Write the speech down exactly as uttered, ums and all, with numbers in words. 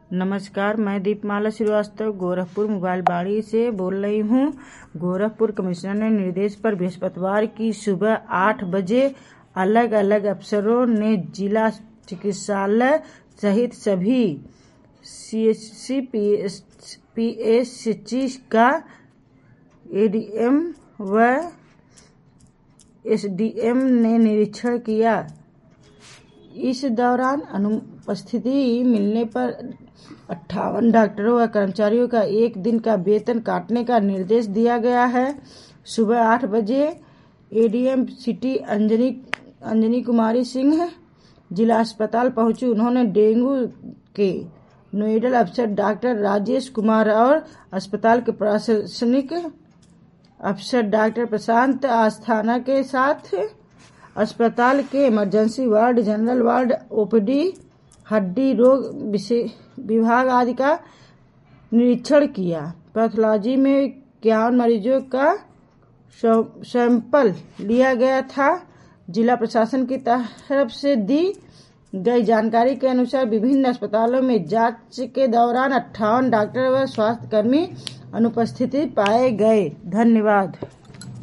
नमस्कार, मैं दीपमाला श्रीवास्तव गोरखपुर मोबाइल बाड़ी से बोल रही हूँ। गोरखपुर कमिश्नर ने निर्देश पर बृहस्पतिवार की सुबह आठ बजे अलग अलग अफसरों ने जिला चिकित्सालय सहित सभी सीएचसी पीएचसी का एडीएम व एसडीएम ने निरीक्षण किया। इस दौरान अनुपस्थिति मिलने पर अट्ठावन डॉक्टरों व कर्मचारियों का एक दिन का वेतन काटने का निर्देश दिया गया है। सुबह आठ बजे एडीएम सिटी अंजनी अंजनी कुमारी सिंह जिला अस्पताल पहुंची। उन्होंने डेंगू के नोडल अफसर डॉक्टर राजेश कुमार और अस्पताल के प्रशासनिक अफसर डॉक्टर प्रशांत आस्थाना के साथ अस्पताल के emergency ward, general ward, OPD, हड्डी रोग विभाग आदि का निरीक्षण किया। पैथोलॉजी में इक्यावन मरीजों का सैंपल लिया गया था। जिला प्रशासन की तरफ से दी गई जानकारी के अनुसार विभिन्न अस्पतालों में जांच के दौरान अट्ठावन डॉक्टर व स्वास्थ्य कर्मी अनुपस्थित पाए गए। धन्यवाद।